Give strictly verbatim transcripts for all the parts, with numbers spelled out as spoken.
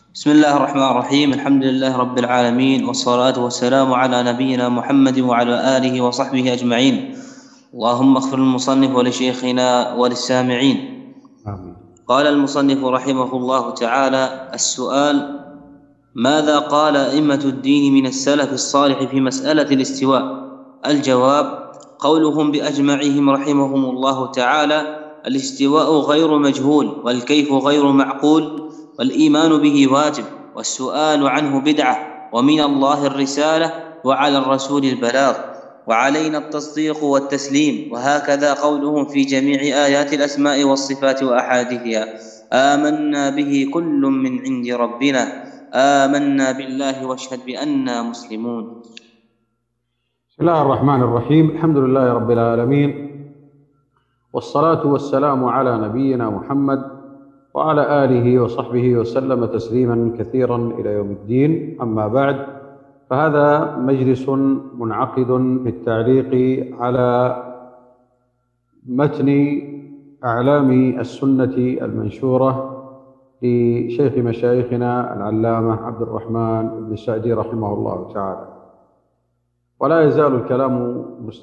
بسم الله الرحمن الرحيم. الحمد لله رب العالمين، والصلاة والسلام على نبينا محمد وعلى آله وصحبه أجمعين. اللهم اغفر للمصنف ولشيخنا وللسامعين. آمين. قال المصنف رحمه الله تعالى: السؤال: ماذا قال أئمة الدين من السلف الصالح في مسألة الاستواء؟ الجواب: قولهم بأجمعهم رحمهم الله تعالى: الاستواء غير مجهول، والكيف غير معقول، والإيمان به واجب، والسؤال عنه بدعة، ومن الله الرسالة، وعلى الرسول البلاغ، وعلينا التصديق والتسليم. وهكذا قولهم في جميع آيات الأسماء والصفات وأحاديثها: آمنا به كل من عند ربنا، آمنا بالله واشهد بأننا مسلمون. بسم الله الرحمن الرحيم. الحمد لله رب العالمين، والصلاة والسلام على نبينا محمد وعلى آله وصحبه وسلم تسليما كثيرا إلى يوم الدين. أما بعد، فهذا مجلس منعقد بالتعليق على متن أعلام السنة المنشورة لشيخ مشايخنا العلامة عبد الرحمن بن سعدي رحمه الله تعالى. ولا يزال الكلام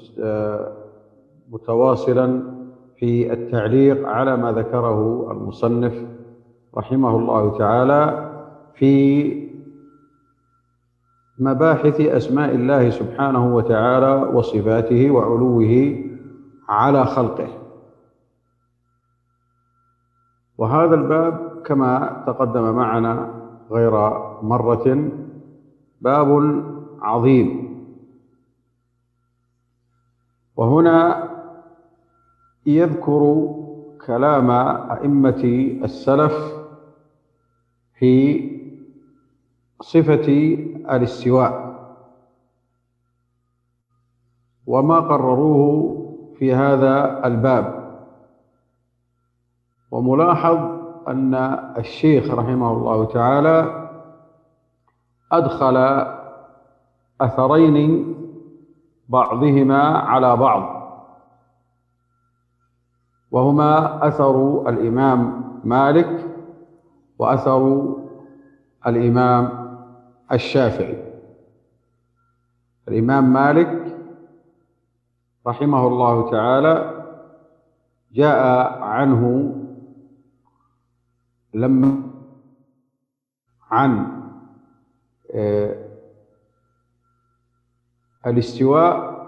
متواصلا في التعليق على ما ذكره المصنف رحمه الله تعالى في مباحث أسماء الله سبحانه وتعالى وصفاته وعلوه على خلقه. وهذا الباب كما تقدم معنا غير مرة باب عظيم، وهنا يذكر كلام أئمة السلف في صفة الاستواء وما قرروه في هذا الباب. وملاحظ أن الشيخ رحمه الله تعالى أدخل أثرين بعضهما على بعض، وهما أثر الإمام مالك وأثر الإمام الشافعي. الإمام مالك رحمه الله تعالى جاء عنه لما عن الاستواء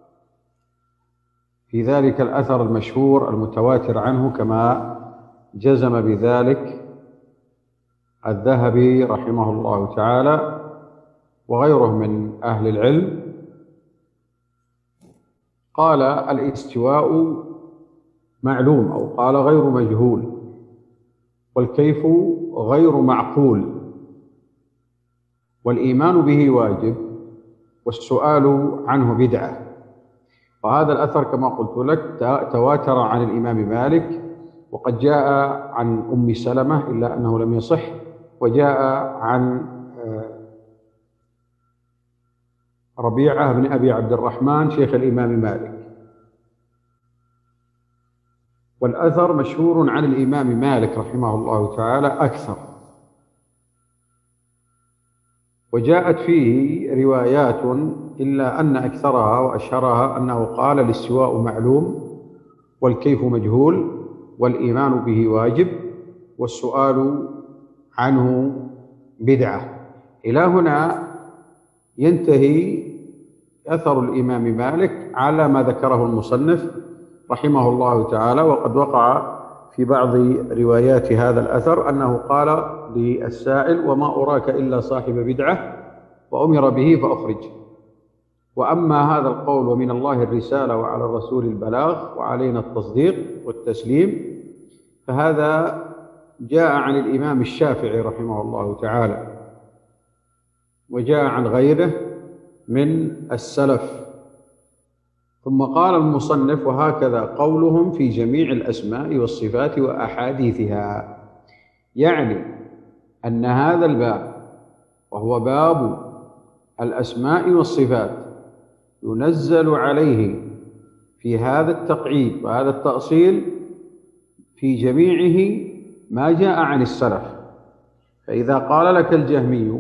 في ذلك الأثر المشهور المتواتر عنه، كما جزم بذلك الذهبي رحمه الله تعالى وغيره من أهل العلم. قال: الاستواء معلوم، أو قال غير مجهول، والكيف غير معقول، والإيمان به واجب، والسؤال عنه بدعة. وهذا الأثر كما قلت لك تواتر عن الإمام مالك، وقد جاء عن أم سلمة إلا أنه لم يصح، وجاء عن ربيعة بن أبي عبد الرحمن شيخ الإمام مالك. والأثر مشهور عن الإمام مالك رحمه الله تعالى أكثر، وجاءت فيه روايات إلا أن أكثرها وأشهرها أنه قال: الاستواء معلوم، والكيف مجهول، والإيمان به واجب، والسؤال عنه بدعة. إلى هنا ينتهي أثر الإمام مالك على ما ذكره المصنف رحمه الله تعالى. وقد وقع في بعض روايات هذا الأثر أنه قال للسائل: وما أراك إلا صاحب بدعة، وأمر به فأخرج. وأما هذا القول: ومن الله الرسالة وعلى الرسول البلاغ وعلينا التصديق والتسليم، فهذا جاء عن الإمام الشافعي رحمه الله تعالى، وجاء عن غيره من السلف. ثم قال المصنف: وهكذا قولهم في جميع الأسماء والصفات وأحاديثها. يعني أن هذا الباب، وهو باب الأسماء والصفات، ينزل عليه في هذا التقعيد وهذا التأصيل في جميعه ما جاء عن السلف. فإذا قال لك الجهمي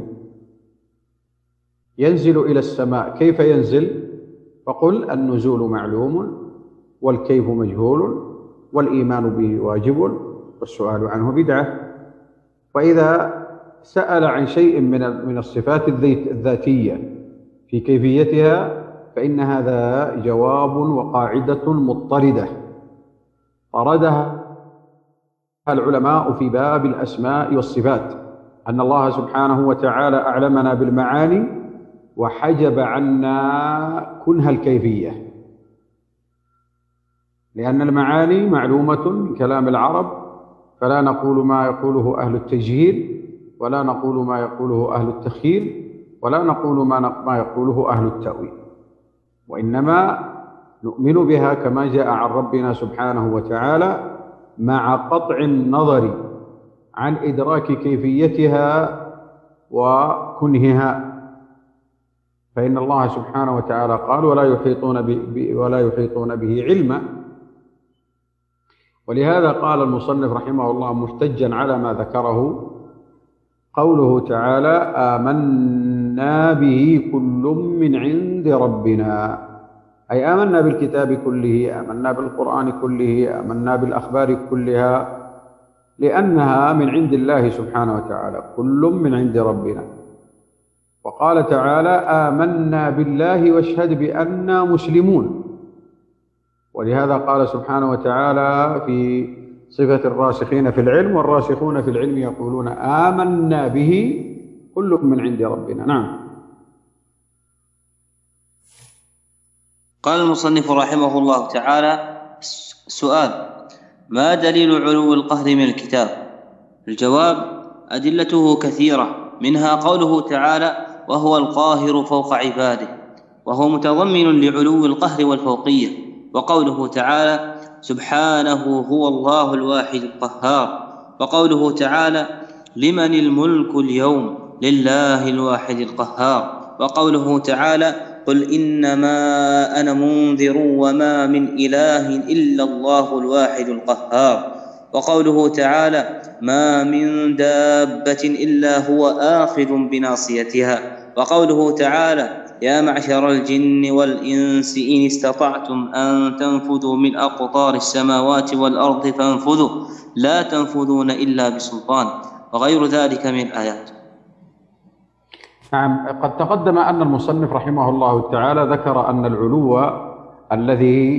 ينزل إلى السماء كيف ينزل؟ فقل النزول معلوم والكيف مجهول والإيمان به واجب والسؤال عنه بدعة. وإذا سأل عن شيء من من الصفات الذاتية في كيفيتها فإن هذا جواب وقاعدة مضطردة طردها العلماء في باب الأسماء والصفات، أن الله سبحانه وتعالى أعلمنا بالمعاني وحجب عنا كنه الكيفية، لأن المعاني معلومة من كلام العرب، فلا نقول ما يقوله أهل التجهيل ولا نقول ما يقوله أهل التخييل ولا نقول ما ما يقوله أهل التأويل، وإنما نؤمن بها كما جاء عن ربنا سبحانه وتعالى مع قطع النظر عن إدراك كيفيتها وكنهها، فإن الله سبحانه وتعالى قال ولا يحيطون ولا يحيطون به علما. ولهذا قال المصنف رحمه الله محتجا على ما ذكره قوله تعالى آمنا به كل من عند ربنا، أي آمنا بالكتاب كله، آمنا بالقرآن كله، آمنا بالأخبار كلها، لأنها من عند الله سبحانه وتعالى، كل من عند ربنا. وقال تعالى آمنا بالله واشهد بأننا مسلمون. ولهذا قال سبحانه وتعالى في صفة الراسخين في العلم والراسخون في العلم يقولون آمنا به كل من عند ربنا. نعم. قال المصنف رحمه الله تعالى: سؤال: ما دليل علو القهر من الكتاب؟ الجواب: أدلته كثيرة، منها قوله تعالى: وهو القاهر فوق عباده، وهو متضمن لعلو القهر والفوقية، وقوله تعالى: سبحانه هو الله الواحد القهار، وقوله تعالى: لمن الملك اليوم لله الواحد القهار، وقوله تعالى: قل إنما أنا منذر وما من إله إلا الله الواحد القهار، وقوله تعالى: ما من دابة إلا هو آخذ بناصيتها، وقوله تعالى: يا معشر الجن والإنس إن استطعتم أن تنفذوا من أقطار السماوات والأرض فانفذوا لا تنفذون إلا بسلطان، وغير ذلك من الآيات. نعم، قد تقدم أن المصنف رحمه الله تعالى ذكر أن العلو الذي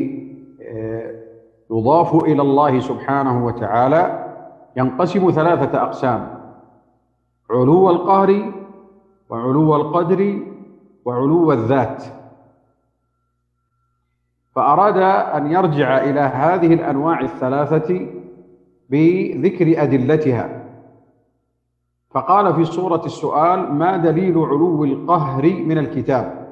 يضاف إلى الله سبحانه وتعالى ينقسم ثلاثة أقسام: علو القهر وعلو القدر وعلو الذات. فأراد أن يرجع إلى هذه الأنواع الثلاثة بذكر أدلتها، فقال في صورة السؤال: ما دليل علو القهر من الكتاب؟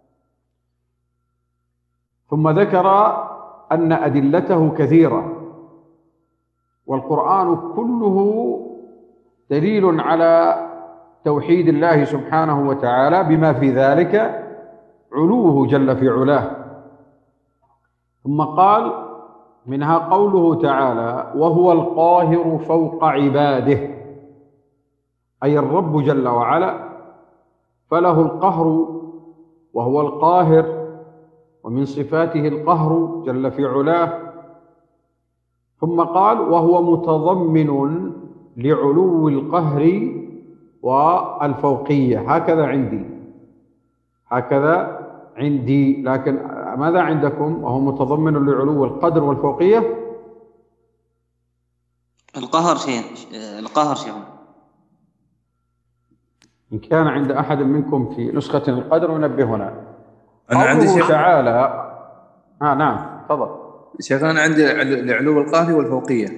ثم ذكر أن أدلته كثيرة، والقرآن كله دليل على توحيد الله سبحانه وتعالى بما في ذلك علوه جل في علاه. ثم قال: منها قوله تعالى: وهو القاهر فوق عباده، أي الرب جل وعلا فله القهر وهو القاهر، ومن صفاته القهر جل في علاه. ثم قال: وهو متضمن لعلو القهر والفوقية. هكذا عندي هكذا عندي لكن ماذا عندكم؟ وهو متضمن لعلو القدر والفوقية. القهر شيء القهر شيء إن كان عند أحد منكم في نسخة القدر ينبهنا. أنا عندي شيخ تعالى آه نعم تفضل شيخ. أنا عندي لعلو القهر والفوقية.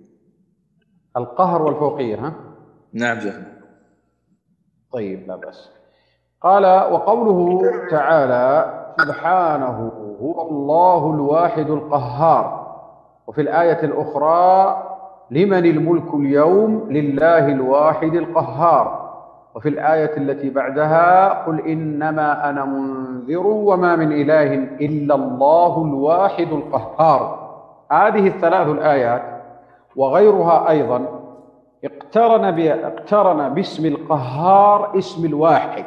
القهر والفوقية ها؟ نعم شيخ. طيب لا بأس. قال: وقوله تعالى: سبحانه هو الله الواحد القهار. وفي الآية الأخرى: لمن الملك اليوم لله الواحد القهار. وفي الآية التي بعدها: قل إنما أنا منذر وما من إله إلا الله الواحد القهار. هذه الثلاث الآيات وغيرها أيضا اقترن ب... اقترن باسم القهار اسم الواحد.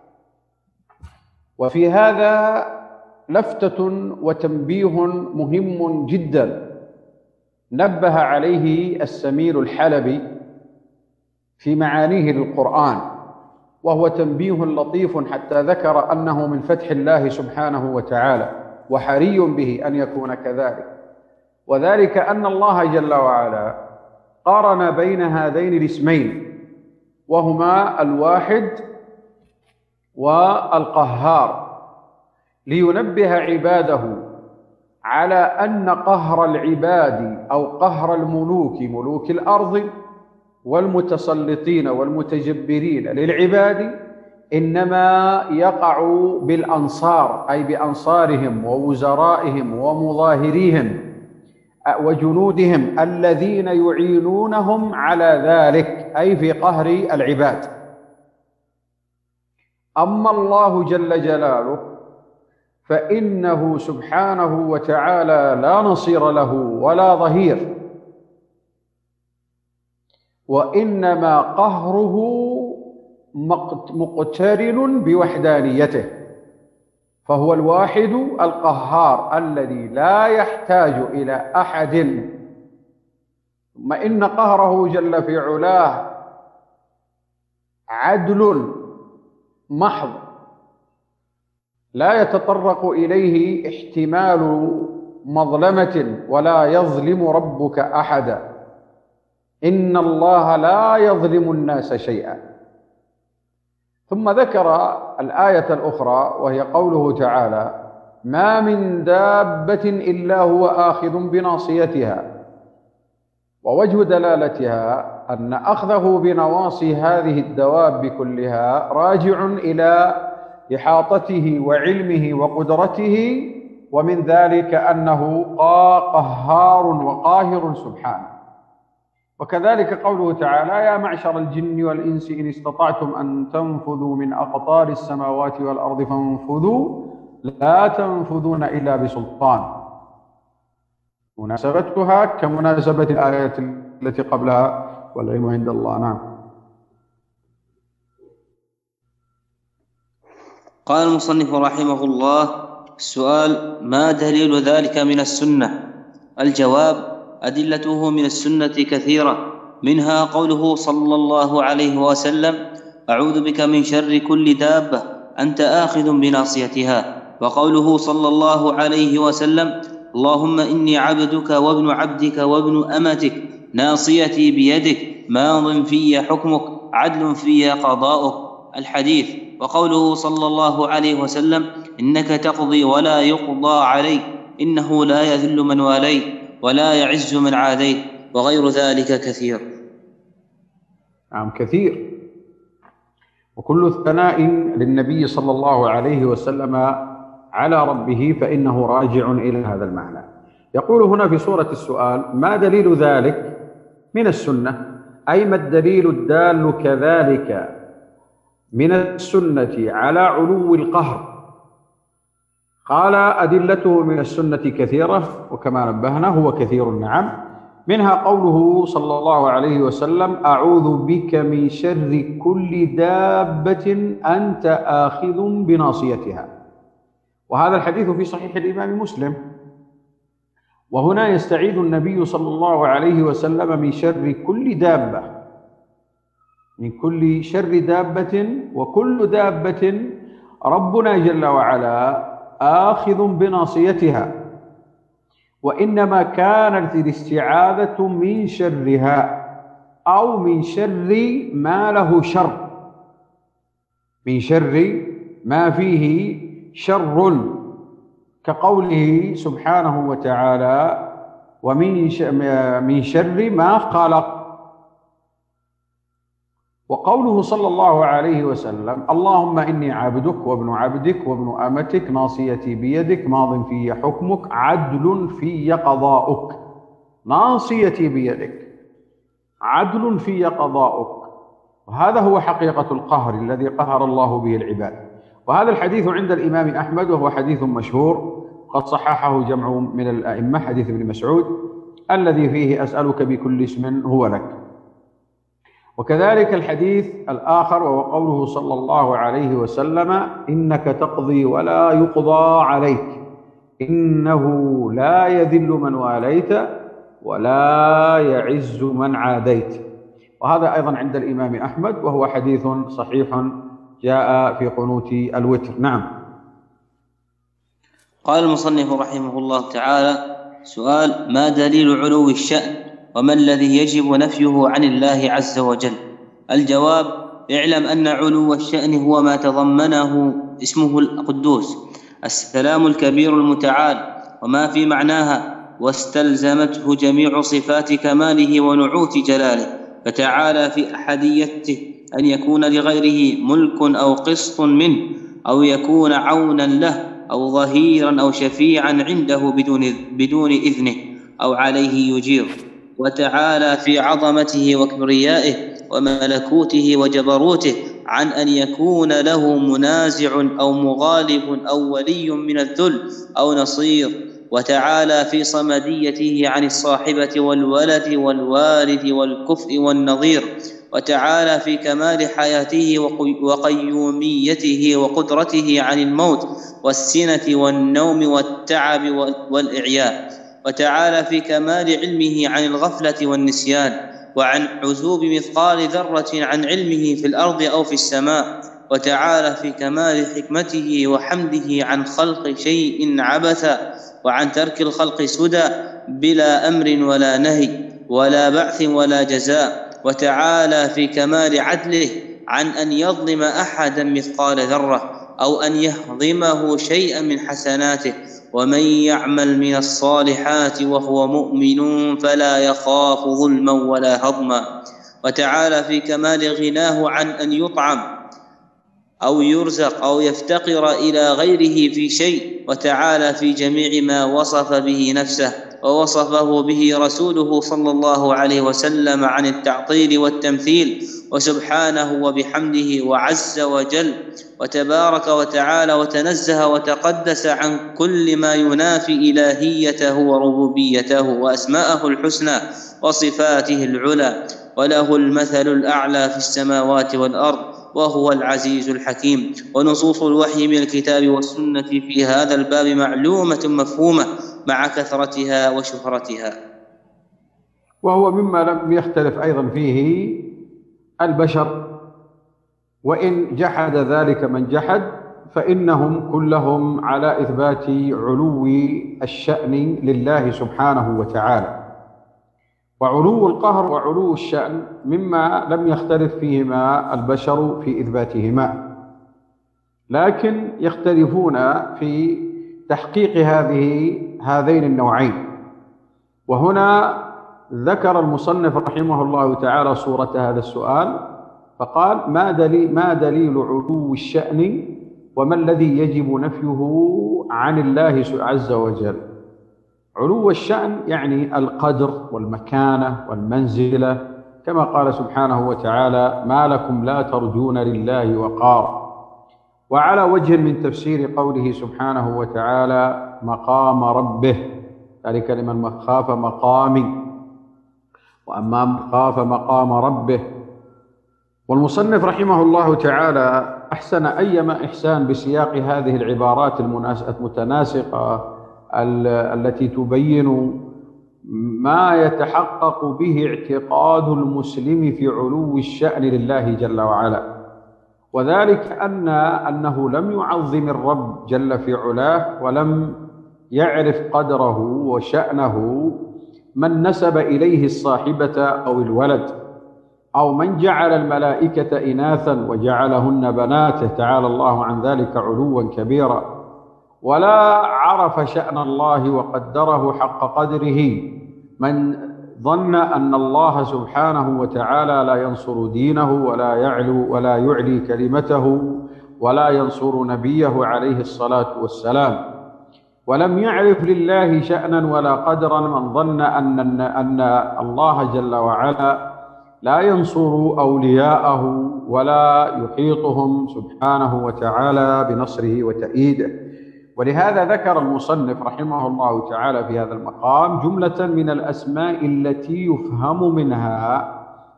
وفي هذا لفتة وتنبيه مهم جدا نبه عليه السمير الحلبي في معانيه للقرآن، وهو تنبيه لطيف حتى ذكر أنه من فتح الله سبحانه وتعالى، وحري به أن يكون كذلك، وذلك أن الله جل وعلا قارن بين هذين الاسمين، وهما الواحد والقهار، لينبه عباده على أن قهر العباد أو قهر الملوك، ملوك الأرض والمتسلطين والمتجبرين للعباد، إنما يقع بالأنصار، أي بأنصارهم ووزرائهم ومظاهريهم وجنودهم الذين يعينونهم على ذلك، أي في قهر العباد. أما الله جل جلاله فإنه سبحانه وتعالى لا نصير له ولا ظهير، وإنما قهره مقترن بوحدانيته، فهو الواحد القهار الذي لا يحتاج إلى أحد، ثم إن قهره جل في علاه عدل محض لا يتطرق إليه احتمال مظلمة، ولا يظلم ربك أحدا، إن الله لا يظلم الناس شيئا. ثم ذكر الآية الأخرى وهي قوله تعالى: ما من دابة إلا هو آخذ بناصيتها. ووجه دلالتها أن أخذه بنواصي هذه الدواب كلها راجع إلى إحاطته وعلمه وقدرته، ومن ذلك أنه قهار وقاهر سبحانه. وكذلك قوله تعالى: يا معشر الجن والإنس إن استطعتم أن تنفذوا من أقطار السماوات والأرض فانفذوا لا تنفذون إلا بسلطان. مناسبتها كمناسبة الآية التي قبلها، والعلم عند الله. نعم. قال المصنف رحمه الله: السؤال: ما دليل ذلك من السنة؟ الجواب: أدلته من السنة كثيرة، منها قوله صلى الله عليه وسلم: أعوذ بك من شر كل دابة أنت آخذ بناصيتها، وقوله صلى الله عليه وسلم: اللهم إني عبدك وابن عبدك وابن أمتك ناصيتي بيدك ماض في حكمك عدل في قضاؤك، الحديث. وقوله صلى الله عليه وسلم: إنك تقضي ولا يقضى عليك إنه لا يذل من واليت ولا يعز من عاديت، وغير ذلك كثير. نعم كثير. وكل ثناء للنبي صلى الله عليه وسلم على ربه فإنه راجع إلى هذا المعنى. يقول هنا في سورة السؤال: ما دليل ذلك من السنة؟ أي ما الدليل الدال كذلك من السنة على علو القهر؟ قال: أدلته من السنة كثيرة، وكما نبهنا هو كثير. نعم، منها قوله صلى الله عليه وسلم: أعوذ بك من شر كل دابة أنت آخذ بناصيتها. وهذا الحديث في صحيح الإمام مسلم. وهنا يستعيذ النبي صلى الله عليه وسلم من شر كل دابة، من كل شر دابة، وكل دابة ربنا جل وعلا آخذ بناصيتها، وإنما كانت الاستعاذة من شرها أو من شر ما له شر، من شر ما فيه شر، كقوله سبحانه وتعالى: ومن من شر ما خلق. وقوله صلى الله عليه وسلم: اللهم إني عبدك وابن عبدك وابن أمتك ناصيتي بيدك ماض في حكمك عدل في قضاؤك. ناصيتي بيدك، عدل في قضاؤك. وهذا هو حقيقة القهر الذي قهر الله به العباد. وهذا الحديث عند الإمام أحمد، وهو حديث مشهور قد صححه جمع من الأئمة، حديث ابن مسعود الذي فيه: أسألك بكل اسم هو لك. وكذلك الحديث الآخر وهو قوله صلى الله عليه وسلم: إنك تقضي ولا يقضى عليك، إنه لا يذل من واليت ولا يعز من عاديت. وهذا أيضا عند الإمام أحمد، وهو حديث صحيح جاء في قنوت الوتر. نعم. قال المصنف رحمه الله تعالى: سؤال: ما دليل علو الشأن، وما الذي يجب نفيه عن الله عز وجل؟ الجواب: اعلم أن علو الشأن هو ما تضمنه اسمه القدوس السلام الكبير المتعال وما في معناها، واستلزمته جميع صفات كماله ونعوت جلاله، فتعالى في أحديته أن يكون لغيره ملك أو قسط منه، أو يكون عونا له أو ظهيرا أو شفيعا عنده بدون, بدون إذنه أو عليه يجير. وتعالى في عظمته وكبريائه وملكوته وجبروته عن أن يكون له منازع أو مغالب أو ولي من الذل أو نصير. وتعالى في صمديته عن الصاحبة والولد والوالد والكفء والنظير. وتعالى في كمال حياته وقيوميته وقدرته عن الموت والسنة والنوم والتعب والإعياء. وتعالى في كمال علمه عن الغفلة والنسيان، وعن عزوب مثقال ذرة عن علمه في الأرض أو في السماء. وتعالى في كمال حكمته وحمده عن خلق شيء عبثا، وعن ترك الخلق سدى بلا أمر ولا نهي ولا بعث ولا جزاء. وتعالى في كمال عدله عن أن يظلم أحدا مثقال ذرة أو أن يهضمه شيئا من حسناته. ومن يعمل من الصالحات وهو مؤمن فلا يخاف ظلما ولا هضما. وتعالى في كمال غناه عن أن يطعم أو يرزق أو يفتقر إلى غيره في شيء. وتعالى في جميع ما وصف به نفسه ووصفه به رسوله صلى الله عليه وسلم عن التعطيل والتمثيل، وسبحانه وبحمده وعز وجل وتبارك وتعالى وتنزه وتقدس عن كل ما ينافي إلهيته وربوبيته وأسماءه الحسنى وصفاته العلى، وله المثل الأعلى في السماوات والأرض، وهو العزيز الحكيم. ونصوص الوحي من الكتاب والسنة في هذا الباب معلومة مفهومة مع كثرتها وشهرتها. وهو مما لم يختلف أيضا فيه البشر، وإن جحد ذلك من جحد فإنهم كلهم على إثبات علو الشأن لله سبحانه وتعالى. وعلو القهر وعلو الشأن مما لم يختلف فيهما البشر في إثباتهما، لكن يختلفون في تحقيق هذه هذين النوعين. وهنا ذكر المصنف رحمه الله تعالى صورة هذا السؤال فقال: ما دليل, ما دليل علو الشأن، وما الذي يجب نفيه عن الله عز وجل؟ علو الشأن يعني القدر والمكانة والمنزلة، كما قال سبحانه وتعالى: ما لكم لا ترجون لله وقارا. وعلى وجه من تفسير قوله سبحانه وتعالى: مقام ربه، ذلك لمن خاف مقامي، وأما من خاف مقام ربه. والمصنف رحمه الله تعالى أحسن أيما إحسان بسياق هذه العبارات المتناسقة التي تبين ما يتحقق به اعتقاد المسلم في علو الشأن لله جل وعلا، وذلك أن أنه لم يعظم الرب جل في علاه ولم يعرف قدره وشأنه من نسب إليه الصاحبة أو الولد، أو من جعل الملائكة إناثا وجعلهن بناته، تعالى الله عن ذلك علوا كبيرا. ولا عرف شأن الله وقدره حق قدره من ظن أن الله سبحانه وتعالى لا ينصر دينه ولا يعلو ولا يعلي كلمته ولا ينصر نبيه عليه الصلاة والسلام. ولم يعرف لله شأنا ولا قدرا من ظن أن أن الله جل وعلا لا ينصر أولياءه ولا يحيطهم سبحانه وتعالى بنصره وتأييده. ولهذا ذكر المصنف رحمه الله تعالى في هذا المقام جملة من الأسماء التي يفهم منها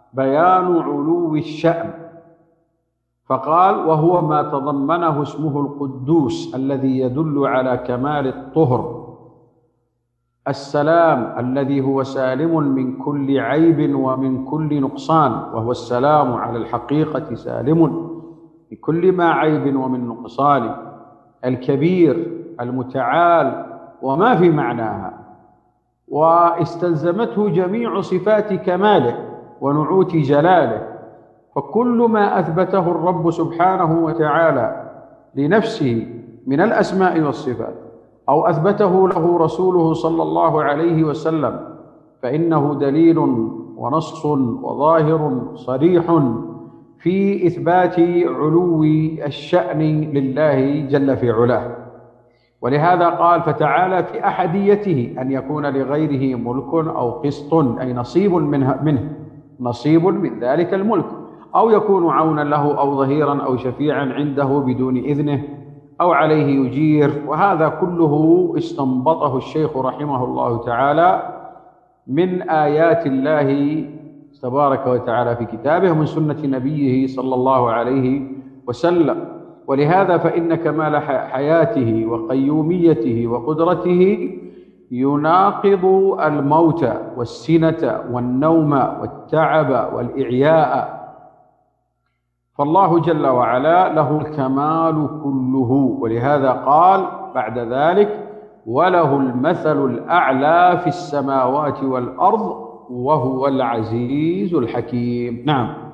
بيان علو الشأن، فقال: وهو ما تضمنه اسمه القدوس الذي يدل على كمال الطهر، السلام الذي هو سالم من كل عيب ومن كل نقصان، وهو السلام على الحقيقة سالم من كل ما عيب ومن نقصان، الكبير المتعال وما في معناها، واستلزمته جميع صفات كماله ونعوت جلاله. فكل ما أثبته الرب سبحانه وتعالى لنفسه من الأسماء والصفات أو أثبته له رسوله صلى الله عليه وسلم فإنه دليل ونص وظاهر صريح في إثبات علو الشأن لله جل في علاه. ولهذا قال: فتعالى في أحديته أن يكون لغيره ملك أو قسط، أي نصيب منه, منه نصيب من ذلك الملك، أو يكون عونا له أو ظهيرا أو شفيعا عنده بدون إذنه أو عليه يجير. وهذا كله استنبطه الشيخ رحمه الله تعالى من آيات الله تبارك وتعالى في كتابه ومن سنة نبيه صلى الله عليه وسلم. ولهذا فإن كمال حياته وقيوميته وقدرته يناقض الموت والسنة والنوم والتعب والإعياء، فالله جل وعلا له الكمال كله. ولهذا قال بعد ذلك: وله المثل الأعلى في السماوات والأرض وهو العزيز الحكيم. نعم.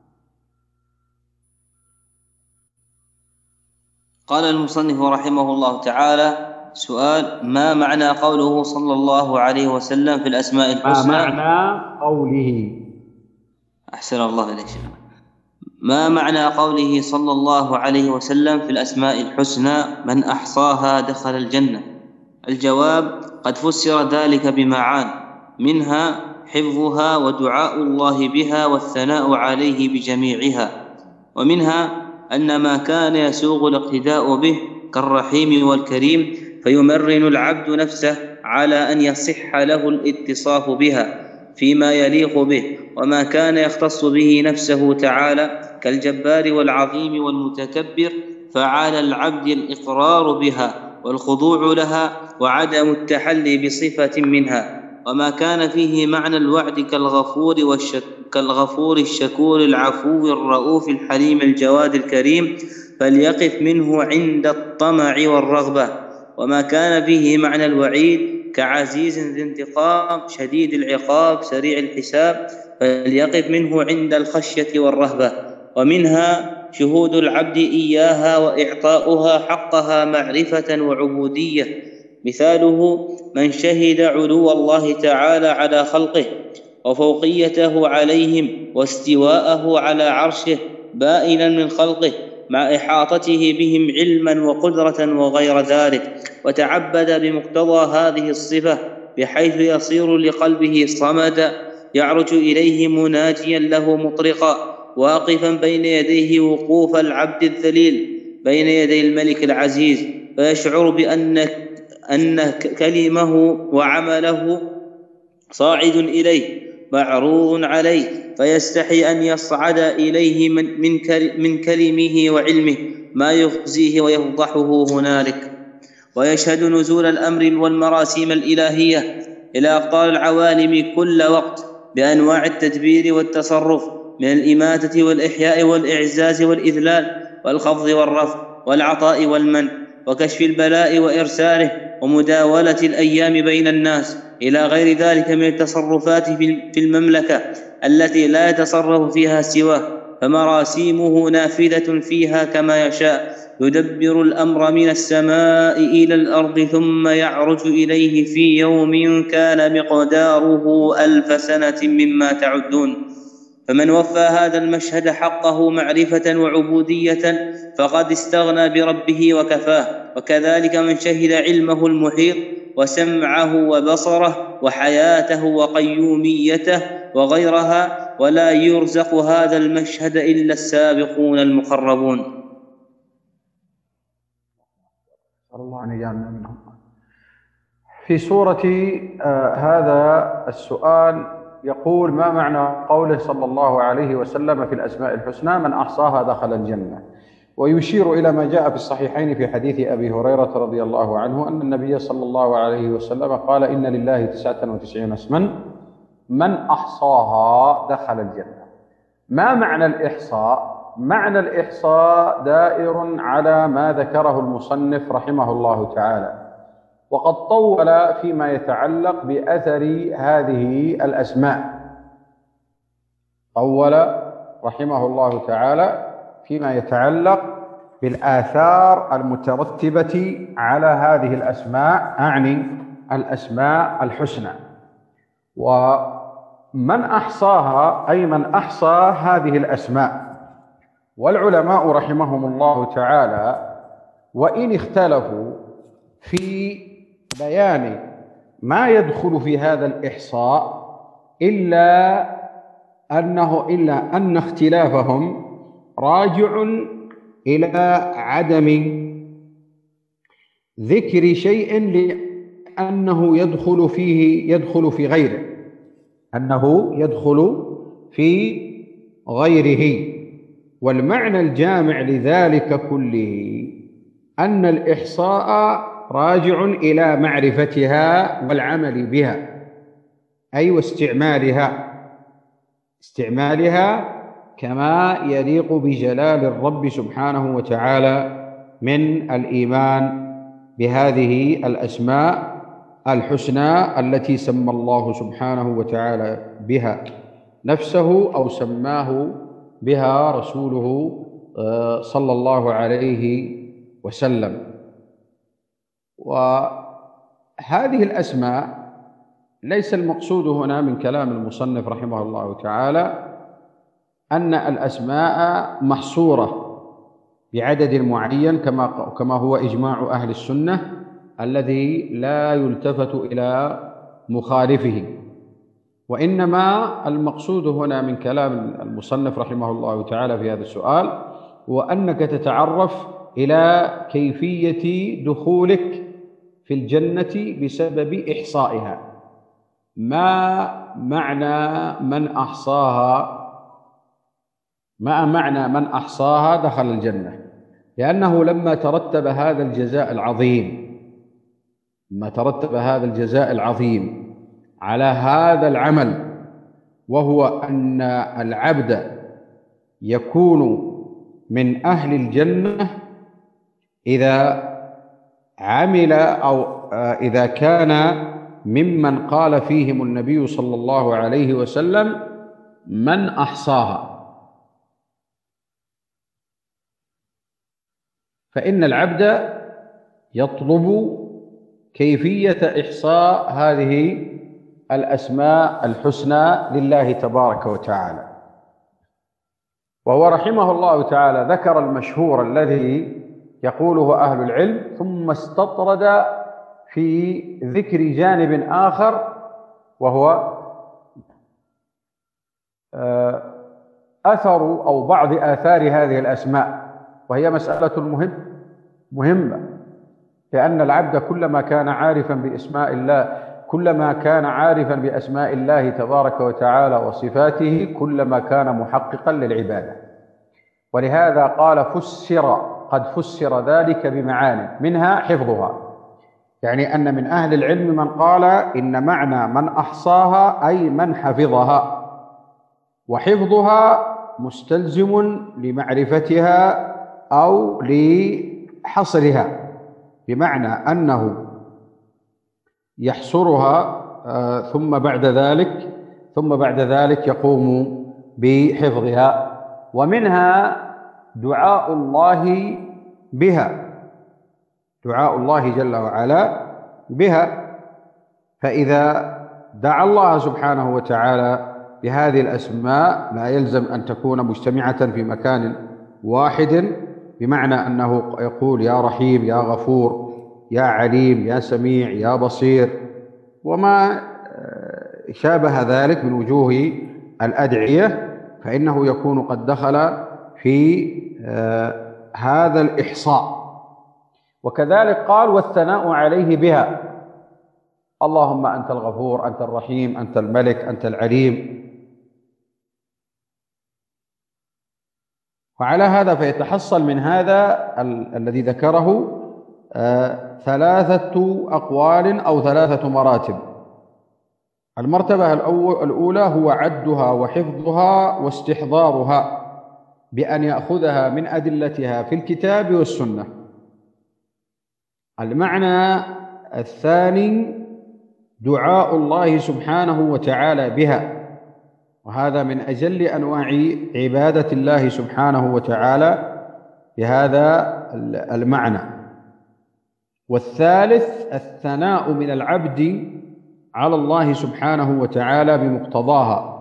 قال المصنف رحمه الله تعالى: سؤال: ما معنى قوله صلى الله عليه وسلم في الأسماء الحسنى؟ ما معنى قوله؟ أحسن الله إليك. ما معنى قوله صلى الله عليه وسلم في الأسماء الحسنى: من أحصاها دخل الجنة؟ الجواب: قد فسر ذلك بمعان، منها حفظها ودعاء الله بها والثناء عليه بجميعها، ومنها أن ما كان يسوغ الاقتداء به كالرحيم والكريم فيمرن العبد نفسه على أن يصح له الاتصاف بها فيما يليق به، وما كان يختص به نفسه تعالى كالجبار والعظيم والمتكبر فعلى العبد الإقرار بها والخضوع لها وعدم التحلي بصفة منها. وما كان فيه معنى الوعد كالغفور, والشك... كالغفور الشكور العفو الرؤوف الحليم الجواد الكريم فليقف منه عند الطمع والرغبة. وما كان فيه معنى الوعيد كعزيز ذي انتقام شديد العقاب سريع الحساب فليقف منه عند الخشية والرهبة. ومنها شهود العبد إياها وإعطاؤها حقها معرفة وعبودية، مثاله من شهد علو الله تعالى على خلقه وفوقيته عليهم واستواءه على عرشه بائنا من خلقه مع إحاطته بهم علما وقدرة وغير ذلك، وتعبد بمقتضى هذه الصفة بحيث يصير لقلبه صمدا يعرج إليه مناجيا له مطرقا واقفا بين يديه وقوف العبد الذليل بين يدي الملك العزيز، فيشعر بأن أن كلمه وعمله صاعد إليه معروض عليه، فيستحي أن يصعد إليه من, من, من كلمه وعلمه ما يخزيه ويفضحه هنالك. ويشهد نزول الأمر والمراسيم الإلهية إلى أقطار العوالم كل وقت بأنواع التدبير والتصرف من الإماتة والإحياء والإعزاز والإذلال والخفض والرفع والعطاء والمنع وكشف البلاء وإرساله ومداولة الأيام بين الناس إلى غير ذلك من التصرفات في المملكة التي لا يتصرف فيها سواه، فمراسيمه نافذة فيها كما يشاء، يدبر الأمر من السماء إلى الأرض ثم يعرج إليه في يوم كان مقداره ألف سنة مما تعدون. فمن وفى هذا المشهد حقه معرفة وعبودية فقد استغنى بربه وكفاه. وكذلك من شهد علمه المحيط وسمعه وبصره وحياته وقيوميته وغيرها، ولا يرزق هذا المشهد إلا السابقون المقربون. الله أن يجعلنا منهم. في صورة آه هذا السؤال يقول: ما معنى قوله صلى الله عليه وسلم في الأسماء الحسنى: من أحصاها دخل الجنة؟ ويشير إلى ما جاء في الصحيحين في حديث أبي هريرة رضي الله عنه أن النبي صلى الله عليه وسلم قال: إن لله تسعة وتسعين اسما من أحصاها دخل الجنة. ما معنى الإحصاء؟ معنى الإحصاء دائر على ما ذكره المصنف رحمه الله تعالى، وقد طول فيما يتعلق بأثر هذه الأسماء. طول رحمه الله تعالى فيما يتعلق بالآثار المترتبة على هذه الأسماء، أعني الأسماء الحسنى. ومن أحصاها أي من أحصى هذه الأسماء. والعلماء رحمهم الله تعالى وإن اختلفوا في بيان ما يدخل في هذا الإحصاء إلا أنه إلا أن اختلافهم راجع إلى عدم ذكر شيء لأنه يدخل فيه يدخل في غيره، أنه يدخل في غيره. والمعنى الجامع لذلك كله أن الإحصاء راجع إلى معرفتها والعمل بها، أي واستعمالها استعمالها كما يليق بجلال الرب سبحانه وتعالى من الإيمان بهذه الأسماء الحسنى التي سمى الله سبحانه وتعالى بها نفسه أو سماه بها رسوله صلى الله عليه وسلم. وهذه الأسماء ليس المقصود هنا من كلام المصنف رحمه الله تعالى أن الأسماء محصورة بعدد معين كما كما هو إجماع أهل السنة الذي لا يلتفت إلى مخالفه، وإنما المقصود هنا من كلام المصنف رحمه الله تعالى في هذا السؤال هو أنك تتعرف إلى كيفية دخولك في الجنة بسبب إحصائها. ما معنى من أحصاها؟ ما معنى من أحصاها دخل الجنة؟ لأنه لما ترتب هذا الجزاء العظيم لما ترتب هذا الجزاء العظيم على هذا العمل، وهو أن العبد يكون من أهل الجنة إذا عمل أو إذا كان ممن قال فيهم النبي صلى الله عليه وسلم من أحصاها، فإن العبد يطلب كيفية إحصاء هذه الأسماء الحسنى لله تبارك وتعالى. وهو رحمه الله تعالى ذكر المشهور الذي يقوله أهل العلم، ثم استطرد في ذكر جانب آخر وهو أثر أو بعض آثار هذه الأسماء، وهي مسألة مهم مهمة، لأن العبد كلما كان عارفا بأسماء الله كلما كان عارفا بأسماء الله تبارك وتعالى وصفاته كلما كان محققا للعبادة. ولهذا قال فسر قد فسر ذلك بمعاني منها حفظها، يعني أن من أهل العلم من قال إن معنى من أحصاها أي من حفظها، وحفظها مستلزم لمعرفتها أو لحصرها، بمعنى أنه يحصرها ثم بعد ذلك ثم بعد ذلك يقوم بحفظها. ومنها دعاء الله بها دعاء الله جل وعلا بها، فإذا دعا الله سبحانه وتعالى بهذه الأسماء لا يلزم أن تكون مجتمعة في مكان واحد، بمعنى أنه يقول يا رحيم يا غفور يا عليم يا سميع يا بصير وما شابه ذلك من وجوه الأدعية، فإنه يكون قد دخل في هذا الإحصاء. وكذلك قال والثناء عليه بها، اللهم أنت الغفور، أنت الرحيم، أنت الملك، أنت العليم. وعلى هذا فيتحصل من هذا ال الذي ذكره آه ثلاثة أقوال أو ثلاثة مراتب. المرتبة الأولى هو عدها وحفظها واستحضارها بأن يأخذها من أدلتها في الكتاب والسنة. المعنى الثاني دعاء الله سبحانه وتعالى بها، وهذا من أجل أنواع عبادة الله سبحانه وتعالى بهذا المعنى. والثالث الثناء من العبد على الله سبحانه وتعالى بمقتضاها،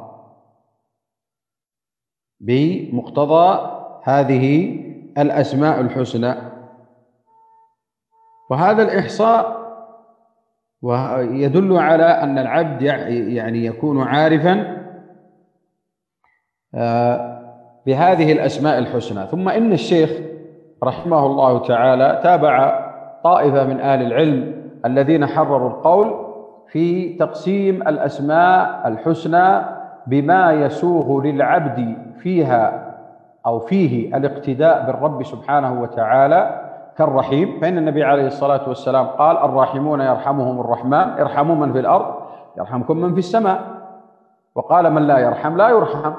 بمقتضى هذه الأسماء الحسنى. وهذا الإحصاء يدل على أن العبد يعني يكون عارفا بهذه الأسماء الحسنى. ثم إن الشيخ رحمه الله تعالى تابع طائفة من أهل العلم الذين حرروا القول في تقسيم الأسماء الحسنى بما يسوغ للعبد فيها أو فيه الاقتداء بالرب سبحانه وتعالى كالرحيم، فإن النبي عليه الصلاة والسلام قال: الراحمون يرحمهم الرحمن ارحموا من في الأرض يرحمكم من في السماء. وقال: من لا يرحم لا يرحم.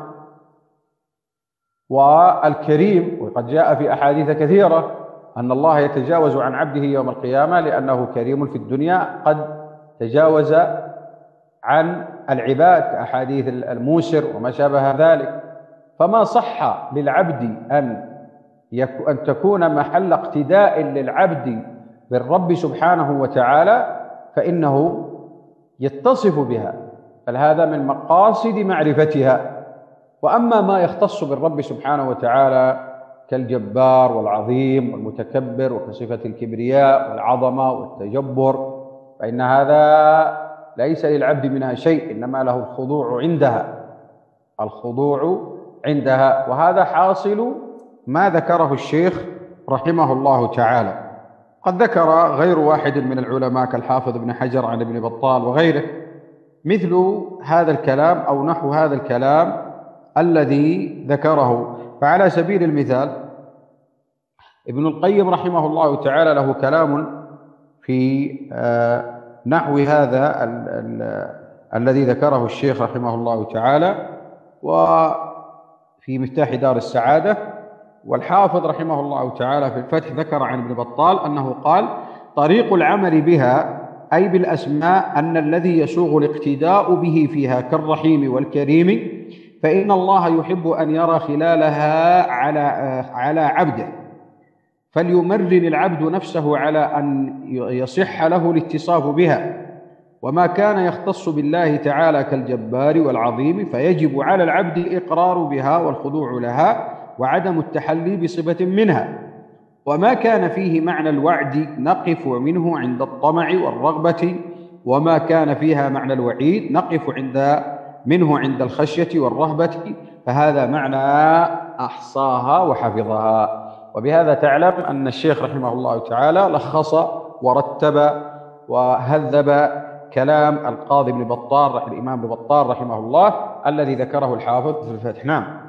والكريم، وقد جاء في أحاديث كثيرة أن الله يتجاوز عن عبده يوم القيامة لأنه كريم في الدنيا قد تجاوز عن العباد كأحاديث الموسر وما شابه ذلك. فما صح للعبد أن أن تكون محل اقتداء للعبد بالرب سبحانه وتعالى فإنه يتصف بها، بل هذا من مقاصد معرفتها. وأما ما يختص بالرب سبحانه وتعالى كالجبار والعظيم والمتكبر وكصفة الكبرياء والعظمة والتجبر فإن هذا ليس للعبد منها شيء، إنما له الخضوع عندها، الخضوع عندها. وهذا حاصل ما ذكره الشيخ رحمه الله تعالى. قد ذكر غير واحد من العلماء كالحافظ ابن حجر عن ابن بطال وغيره مثل هذا الكلام أو نحو هذا الكلام الذي ذكره. فعلى سبيل المثال ابن القيم رحمه الله تعالى له كلام في نحو هذا ال ال الذي ذكره الشيخ رحمه الله تعالى وفي مفتاح دار السعادة. والحافظ رحمه الله تعالى في الفتح ذكر عن ابن بطال أنه قال: طريق العمل بها أي بالأسماء أن الذي يسوغ الاقتداء به فيها كالرحيم والكريم فإن الله يحب أن يرى خلالها على على عبده، فليمرن العبد نفسه على أن يصح له الاتصاف بها. وما كان يختص بالله تعالى كالجبار والعظيم فيجب على العبد الإقرار بها والخضوع لها وعدم التحلي بصفة منها. وما كان فيه معنى الوعد نقف منه عند الطمع والرغبة، وما كان فيها معنى الوعيد نقف عند منه عند الخشية والرهبة، فهذا معنى أحصاها وحفظها. وبهذا تعلم أن الشيخ رحمه الله تعالى لخص ورتب وهذب كلام القاضي ابن بطال الإمام ابن بطال رحمه الله الذي ذكره الحافظ في الفتح. نعم.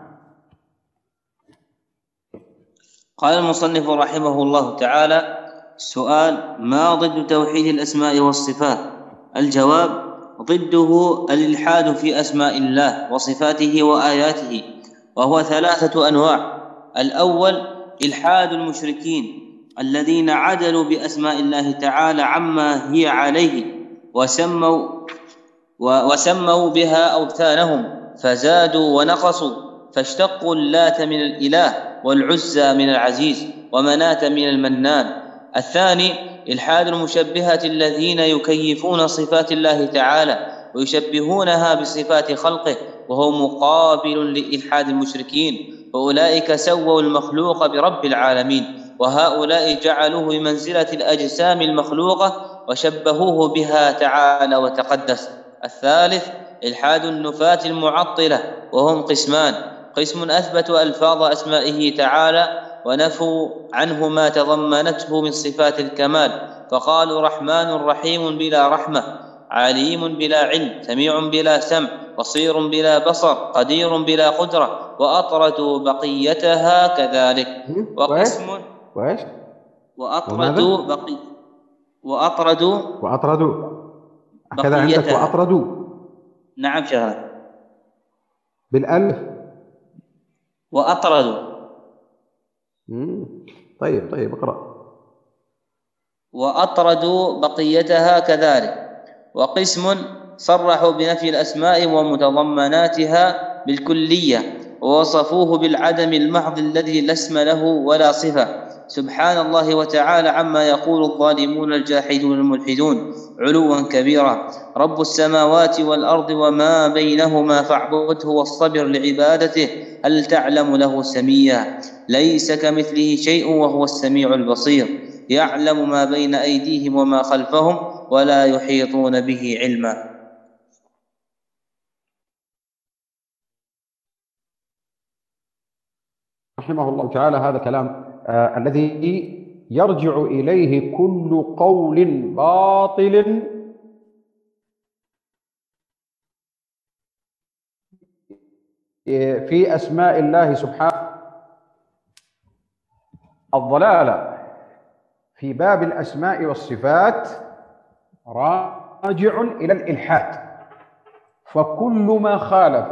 قال المصنف رحمه الله تعالى: سؤال: ما ضد توحيد الأسماء والصفات؟ الجواب: ضده الإلحاد في أسماء الله وصفاته وآياته، وهو ثلاثة أنواع. الأول إلحاد المشركين الذين عدلوا بأسماء الله تعالى عما هي عليه وسموا وسموا بها أوثانهم فزادوا ونقصوا، فاشتقوا اللات من الإله والعزى من العزيز ومناة من المنان. الثاني إلحاد المشبهة الذين يكيفون صفات الله تعالى ويشبهونها بصفات خلقه، وهو مقابل لإلحاد المشركين، وأولئك سووا المخلوق برب العالمين، وهؤلاء جعلوه بمنزلة الأجسام المخلوقة وشبهوه بها تعالى وتقدس. الثالث إلحاد النفاة المعطلة، وهم قسمان: قسم أثبتوا ألفاظ أسمائه تعالى ونفوا عنه ما تضمنته من صفات الكمال، فقالوا رحمن رحيم بلا رحمة، عليم بلا علم، سميع بلا سمع، بصير بلا بصر، قدير بلا قدرة، وأطردوا بقيتها كذلك. وقسم وإيش؟ وأطردوا بقي وأطردوا وأطردوا كذا عندك وأطردوا. نعم شهر بالألف وأطردوا. طيب طيب اقرأ. وأطردوا بقيتها كذلك. وقسم صرحوا بنفي الأسماء ومتضمناتها بالكلية، ووصفوه بالعدم المحض الذي لا اسم له ولا صفة، سبحان الله وتعالى عما يقول الظالمون الجاحدون الملحدون علوا كبيرا. رب السماوات والأرض وما بينهما فاعبده واصطبر لعبادته، هل تعلم له سميا؟ ليس كمثله شيء وهو السميع البصير، يعلم ما بين أيديهم وما خلفهم ولا يحيطون به علما. رحمه الله تعالى هذا كلام آه الذي يرجع إليه كل قول باطل في أسماء الله سبحانه. الضلالة في باب الأسماء والصفات راجع إلى الإلحاد، فكل ما خالف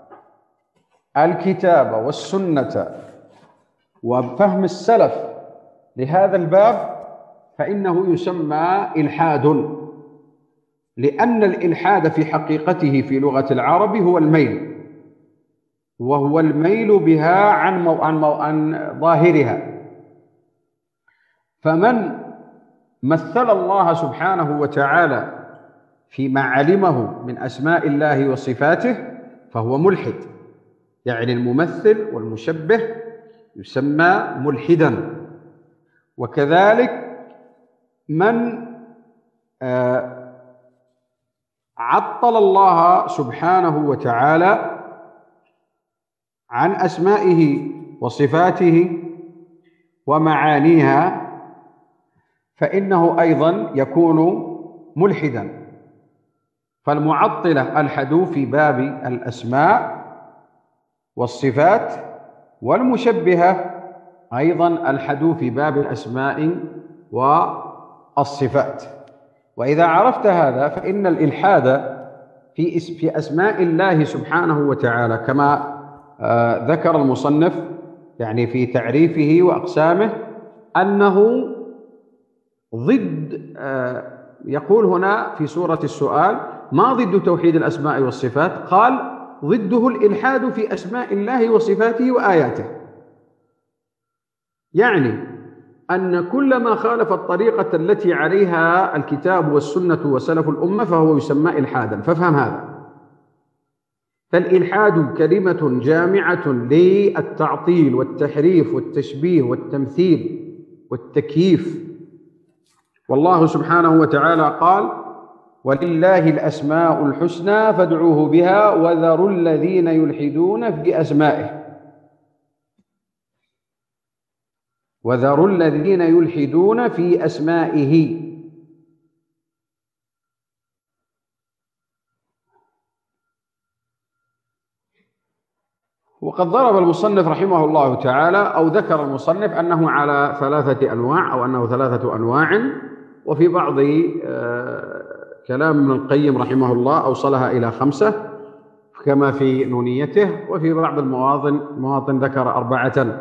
الكتاب والسنة وفهم السلف لهذا الباب فإنه يسمى إلحاد، لأن الإلحاد في حقيقته في لغة العرب هو الميل، وهو الميل بها عن مو عن, مو عن ظاهرها. فمن مثل الله سبحانه وتعالى فيما علمه من أسماء الله وصفاته فهو ملحد، يعني الممثل والمشبه يسمى ملحدا. وكذلك من عطل الله سبحانه وتعالى عن أسمائه وصفاته ومعانيها فإنه أيضا يكون ملحدا. فالمعطلة ألحدوا في باب الأسماء والصفات، والمشبهة أيضا ألحدوا في باب الأسماء والصفات. وإذا عرفت هذا فإن الإلحاد في في أسماء الله سبحانه وتعالى كما آه ذكر المصنف يعني في تعريفه وأقسامه أنه ضد آه يقول هنا في سورة السؤال ما ضد توحيد الأسماء والصفات؟ قال ضده الإلحاد في أسماء الله وصفاته وآياته، يعني أن كل ما خالف الطريقة التي عليها الكتاب والسنة وسلف الأمة فهو يسمى إلحادا. فافهم هذا. فالإلحاد كلمة جامعة للتعطيل والتحريف والتشبيه والتمثيل والتكييف. والله سبحانه وتعالى قال ولله الأسماء الحسنى فادعوه بها وذروا الذين يلحدون في أسمائه وذروا الذين يلحدون في أسمائه. وقد ضرب المصنف رحمه الله تعالى أو ذكر المصنف أنه على ثلاثة أنواع أو أنه ثلاثة أنواع، وفي بعض كلام ابن القيم رحمه الله أوصلها إلى خمسة كما في نونيته، وفي بعض المواطن مواطن ذكر أربعة،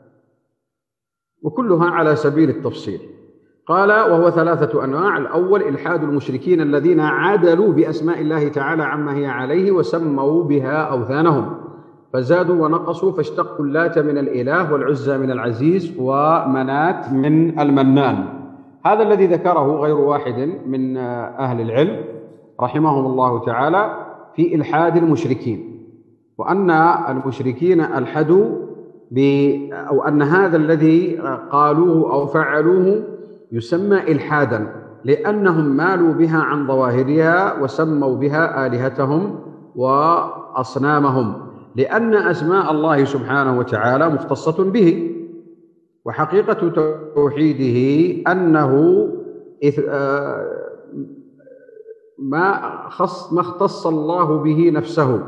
وكلها على سبيل التفصيل. قال وهو ثلاثة أنواع: الأول إلحاد المشركين الذين عدلوا بأسماء الله تعالى عما هي عليه وسموا بها أوثانهم فزادوا ونقصوا، فاشتقوا اللات من الإله والعزى من العزيز ومنات من المنان. هذا الذي ذكره غير واحد من أهل العلم رحمهم الله تعالى في إلحاد المشركين، وأن المشركين ألحدوا أو أن هذا الذي قالوه أو فعلوه يسمى إلحادا لأنهم مالوا بها عن ظواهرها وسموا بها آلهتهم وأصنامهم، لأن أسماء الله سبحانه وتعالى مختصة به. وحقيقة توحيده أنه ما خص ما اختص الله به نفسه.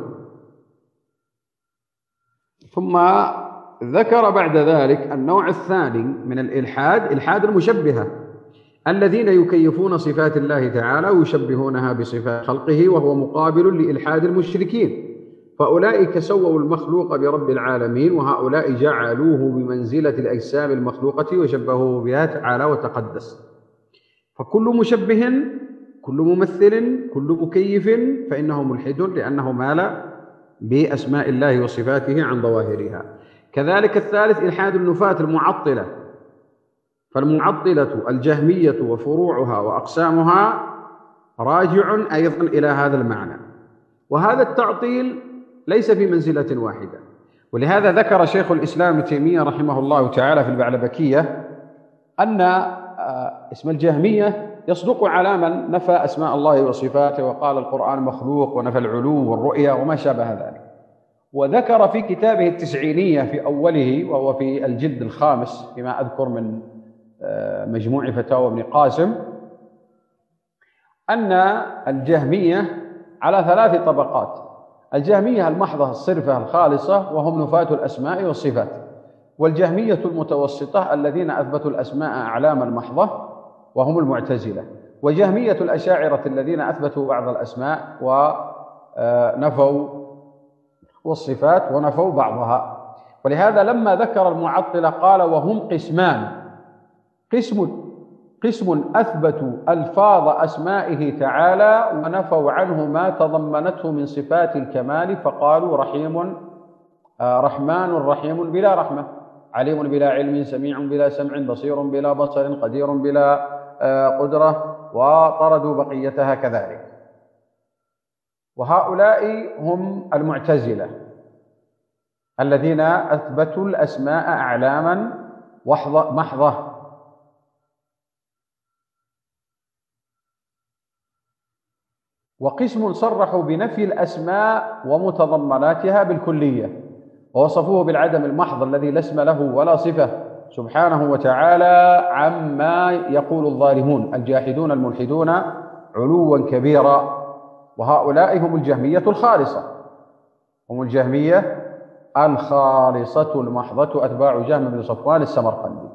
ثم ذكر بعد ذلك النوع الثاني من الإلحاد، إلحاد المشبهة الذين يكيفون صفات الله تعالى ويشبهونها بصفات خلقه، وهو مقابل لإلحاد المشركين. فأولئك سووا المخلوق برب العالمين، وهؤلاء جعلوه بمنزلة الأجسام المخلوقة وشبهوه بها تعالى وتقدس. فكل مشبه، كل ممثل، كل مكيف فإنه ملحد، لأنه مال بأسماء الله وصفاته عن ظواهرها. كذلك الثالث إلحاد النفاة المعطلة، فالمعطلة الجهمية وفروعها وأقسامها راجع أيضا إلى هذا المعنى. وهذا التعطيل ليس في منزلة واحدة، ولهذا ذكر شيخ الإسلام ابن تيمية رحمه الله تعالى في البعلبكية أن اسم الجهمية يصدق على من نفى أسماء الله وصفاته وقال القرآن مخلوق ونفى العلو والرؤية وما شابه ذلك. وذكر في كتابه التسعينية في أوله، وهو في الجلد الخامس فيما أذكر من مجموع فتاوى ابن قاسم، أن الجهمية على ثلاث طبقات: الجهمية المحضة الصرفة الخالصة وهم نفاة الأسماء والصفات، والجهمية المتوسطة الذين أثبتوا الأسماء أعلاما محضة وهم المعتزلة، وجهمية الأشاعرة الذين أثبتوا بعض الأسماء ونفوا والصفات ونفوا بعضها. ولهذا لما ذكر المعطلة قال وهم قسمان: قسم قسم أثبتوا ألفاظ أسمائه تعالى ونفوا عنه ما تضمنته من صفات الكمال، فقالوا رحيم رحمن رحيم بلا رحمة، عليم بلا علم، سميع بلا سمع، بصير بلا بصر، قدير بلا قدرة، وطردوا بقيتها كذلك. وهؤلاء هم المعتزلة الذين أثبتوا الأسماء أعلاما محضة. وقسم صرحوا بنفي الأسماء ومتضمناتها بالكلية، ووصفوه بالعدم المحض الذي لا اسم له ولا صفة سبحانه وتعالى عما يقول الظالمون الجاحدون الملحدون علوا كبيرا. وهؤلاء هم الجهمية الخالصة، هم الجهمية الخالصة المحضة أتباع جهم بن صفوان السمرقندي.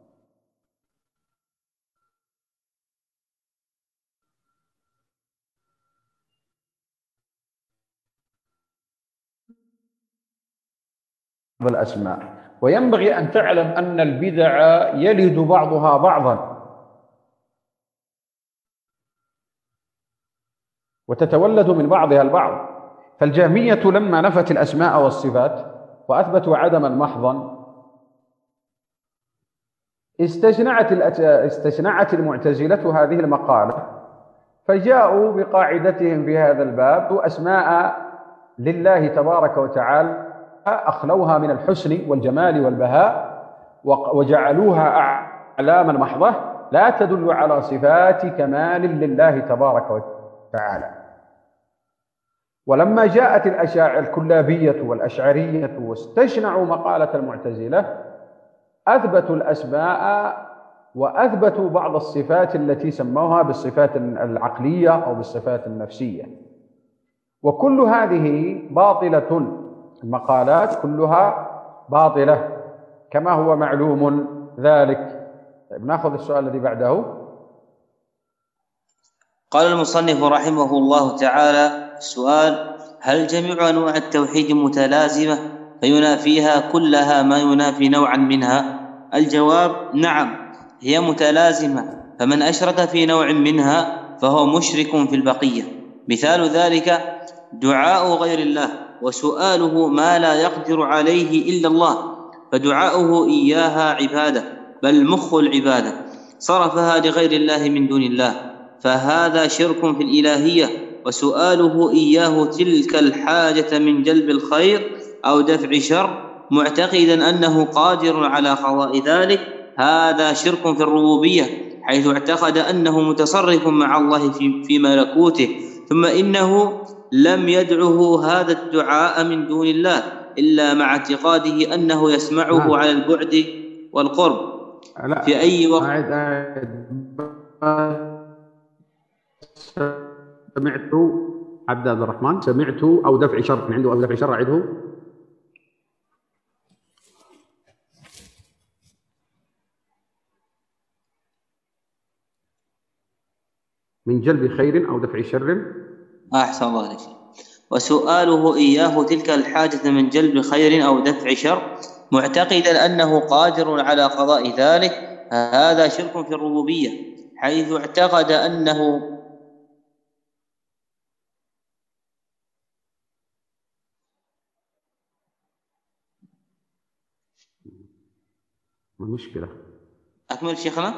الأسماء. وينبغي أن تعلم أن البدع يلد بعضها بعضا وتتولد من بعضها البعض. فالجهمية لما نفت الأسماء والصفات وأثبتوا عدما محضا استشنعت استشنعت المعتزلة هذه المقالة، فجاءوا بقاعدتهم في هذا الباب: أسماء لله تبارك وتعالى أخلوها من الحسن والجمال والبهاء وجعلوها أعلاما محضة لا تدل على صفات كمال لله تبارك وتعالى. ولما جاءت الأشاعرة الكلابية والأشعرية واستشنعوا مقالة المعتزلة أثبتوا الأسماء وأثبتوا بعض الصفات التي سموها بالصفات العقلية أو بالصفات النفسية، وكل هذه باطلة. المقالات كلها باطلة كما هو معلوم ذلك. طيب ناخذ السؤال الذي بعده. قال المصنف رحمه الله تعالى: السؤال: هل جميع أنواع التوحيد متلازمة فينافيها كلها ما ينافي نوعا منها؟ الجواب: نعم، هي متلازمة، فمن أشرك في نوع منها فهو مشرك في البقية. مثال ذلك دعاء غير الله وسؤاله ما لا يقدر عليه إلا الله، فدعاؤه إياها عبادة، بل مخ العبادة صرفها لغير الله من دون الله، فهذا شرك في الإلهية. وسؤاله إياه تلك الحاجة من جلب الخير أو دفع شر معتقدا أنه قادر على قضاء ذلك، هذا شرك في الربوبية، حيث اعتقد أنه متصرف مع الله في, في ملكوته، ثم إنه لم يدعه هذا الدعاء من دون الله إلا مع اعتقاده أنه يسمعه لا. على البعد والقرب لا. في أي وقت. سمعت عبد عبد الرحمن، سمعت أو دفع شر من عنده أو دفع شر، أعده. من جلب خير أو دفع شر. أحسن الله عليك. وسؤاله إياه تلك الحاجة من جلب خير أو دفع شر معتقدا أنه قادر على قضاء ذلك، هذا شرك في الربوبية، حيث اعتقد أنه المشكلة. أكمل شيخنا.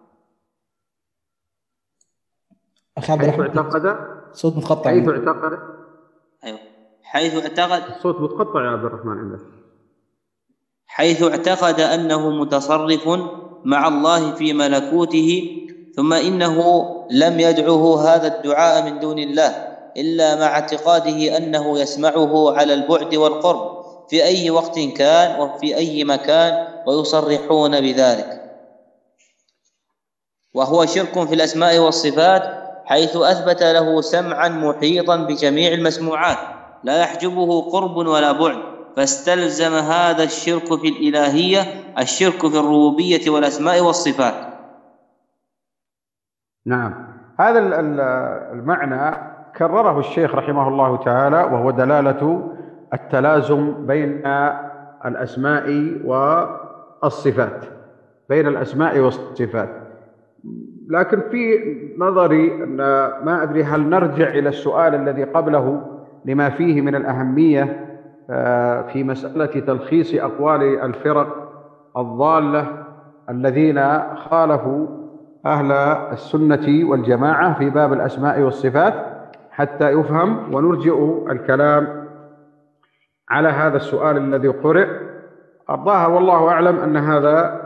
حيث اعتقد صوت متقطع. حيث اعتقد أيوه حيث اعتقد الصوت متقطع يا عبد الرحمن عندك. حيث اعتقد أنه متصرف مع الله في ملكوته، ثم إنه لم يدعه هذا الدعاء من دون الله إلا مع اعتقاده أنه يسمعه على البعد والقرب في أي وقت كان وفي أي مكان، ويصرحون بذلك، وهو شرك في الأسماء والصفات، حيث أثبت له سمعا محيطا بجميع المسموعات لا يحجبه قرب ولا بعد، فاستلزم هذا الشرك في الإلهية الشرك في الربوبية والأسماء والصفات. نعم، هذا المعنى كرره الشيخ رحمه الله تعالى، وهو دلالة التلازم بين الأسماء والصفات، بين الأسماء والصفات. لكن في نظري أن ما أدري هل نرجع إلى السؤال الذي قبله لما فيه من الأهمية في مسألة تلخيص أقوال الفرق الضالة الذين خالفوا أهل السنة والجماعة في باب الأسماء والصفات، حتى يفهم، ونرجئ الكلام على هذا السؤال الذي قرئ. الظاهر والله أعلم أن هذا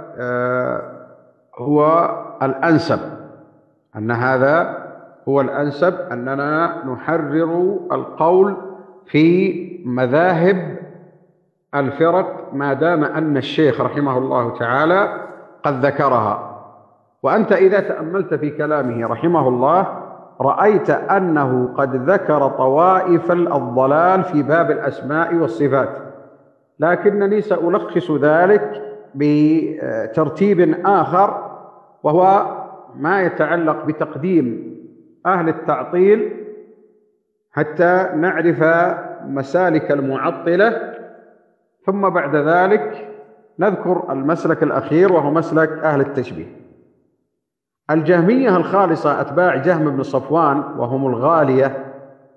هو الأنسب، أن هذا هو الأنسب، أننا نحرر القول في مذاهب الفرق ما دام أن الشيخ رحمه الله تعالى قد ذكرها. وأنت إذا تأملت في كلامه رحمه الله رأيت أنه قد ذكر طوائف الضلال في باب الأسماء والصفات، لكنني سألخص ذلك بترتيب آخر، وهو ما يتعلق بتقديم أهل التعطيل حتى نعرف مسالك المعطلة، ثم بعد ذلك نذكر المسلك الأخير وهو مسلك أهل التشبيه. الجهمية الخالصة أتباع جهم بن صفوان، وهم الغالية،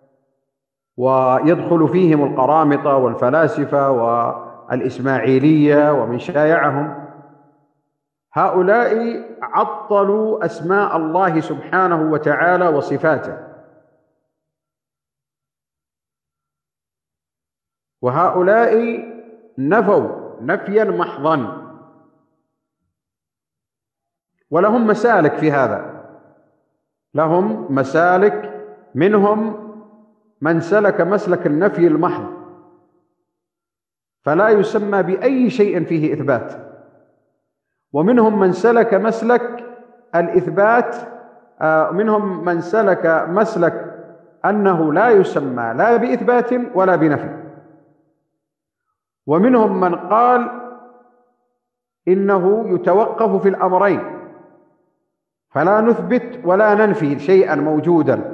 ويدخل فيهم القرامطة والفلاسفة والإسماعيلية ومن شايعهم، هؤلاء عطلوا أسماء الله سبحانه وتعالى وصفاته، وهؤلاء نفوا نفيا محضا، ولهم مسالك في هذا، لهم مسالك، منهم من سلك مسلك النفي المحض فلا يسمى بأي شيء فيه إثبات، ومنهم من سلك مسلك الإثبات، منهم من سلك مسلك أنه لا يسمى لا بإثبات ولا بنفي، ومنهم من قال إنه يتوقف في الأمرين، فلا نثبت ولا ننفي شيئا موجودا.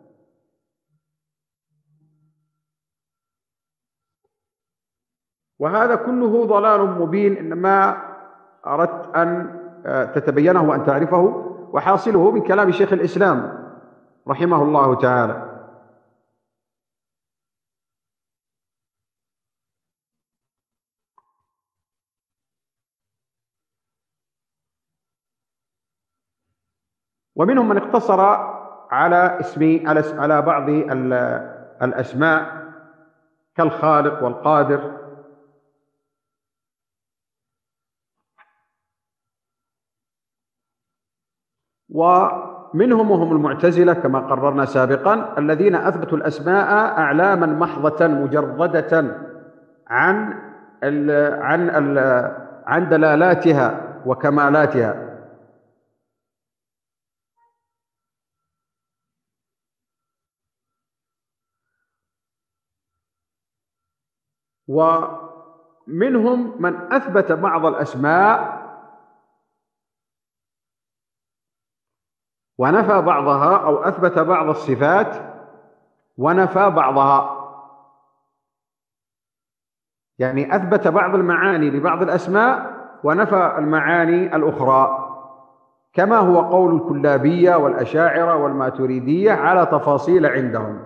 وهذا كله ضلال مبين، إنما أردت أن تتبينه وأن تعرفه، وحاصله من كلام شيخ الإسلام رحمه الله تعالى. ومنهم من اقتصر على اسم على بعض الأسماء كالخالق والقادر، ومنهم وهم المعتزلة كما قررنا سابقا، الذين أثبتوا الأسماء أعلاما محضة مجردة عن ال عن ال عن دلالاتها وكمالاتها. ومنهم من أثبت بعض الأسماء ونفى بعضها، أو أثبت بعض الصفات ونفى بعضها، يعني أثبت بعض المعاني لبعض الأسماء ونفى المعاني الأخرى، كما هو قول الكلابية والأشاعرة والماتريدية على تفاصيل عندهم.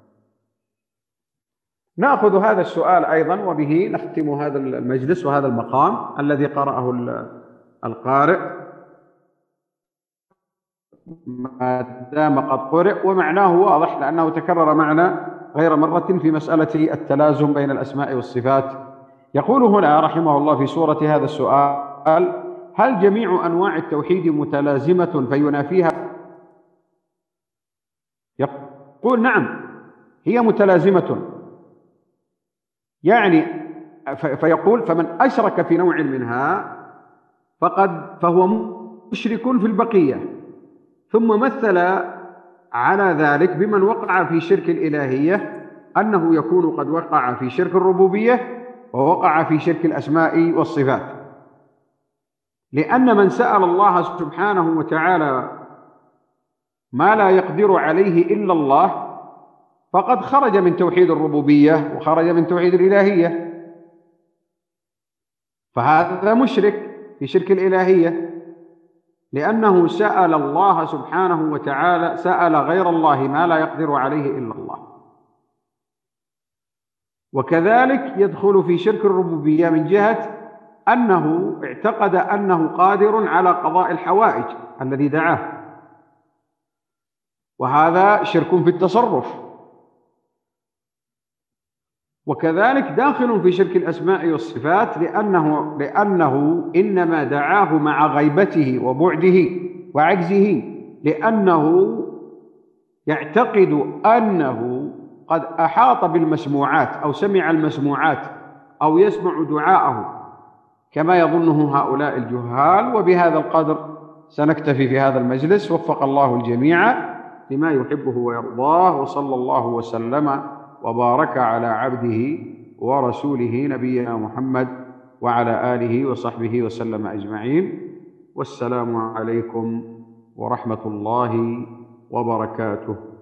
نأخذ هذا السؤال أيضا، وبه نختم هذا المجلس وهذا المقام الذي قرأه القارئ ما دام قد قرئ، ومعناه واضح لأنه تكرر معنا غير مرة في مسألة التلازم بين الأسماء والصفات. يقول هنا رحمه الله في صورة هذا السؤال: هل جميع أنواع التوحيد متلازمة فينافيها؟ يقول نعم، هي متلازمة، يعني فيقول فمن أشرك في نوع منها فقد فهو مشرك في البقية، ثم مثل على ذلك بمن وقع في شرك الإلهية أنه يكون قد وقع في شرك الربوبية ووقع في شرك الأسماء والصفات، لأن من سأل الله سبحانه وتعالى ما لا يقدر عليه إلا الله فقد خرج من توحيد الربوبية وخرج من توحيد الإلهية، فهذا مشرك في شرك الإلهية، لأنه سأل الله سبحانه وتعالى، سأل غير الله ما لا يقدر عليه إلا الله. وكذلك يدخل في شرك الربوبية من جهة أنه اعتقد أنه قادر على قضاء الحوائج الذي دعاه، وهذا شرك في التصرف. وكذلك داخل في شرك الأسماء والصفات لأنه, لأنه إنما دعاه مع غيبته وبعده وعجزه، لأنه يعتقد أنه قد أحاط بالمسموعات أو سمع المسموعات أو يسمع دعاءه كما يظنه هؤلاء الجهال. وبهذا القدر سنكتفي في هذا المجلس، وفق الله الجميع لما يحبه ويرضاه، وصلى الله وسلم وبارك على عبده ورسوله نبينا محمد وعلى آله وصحبه وسلم أجمعين، والسلام عليكم ورحمة الله وبركاته.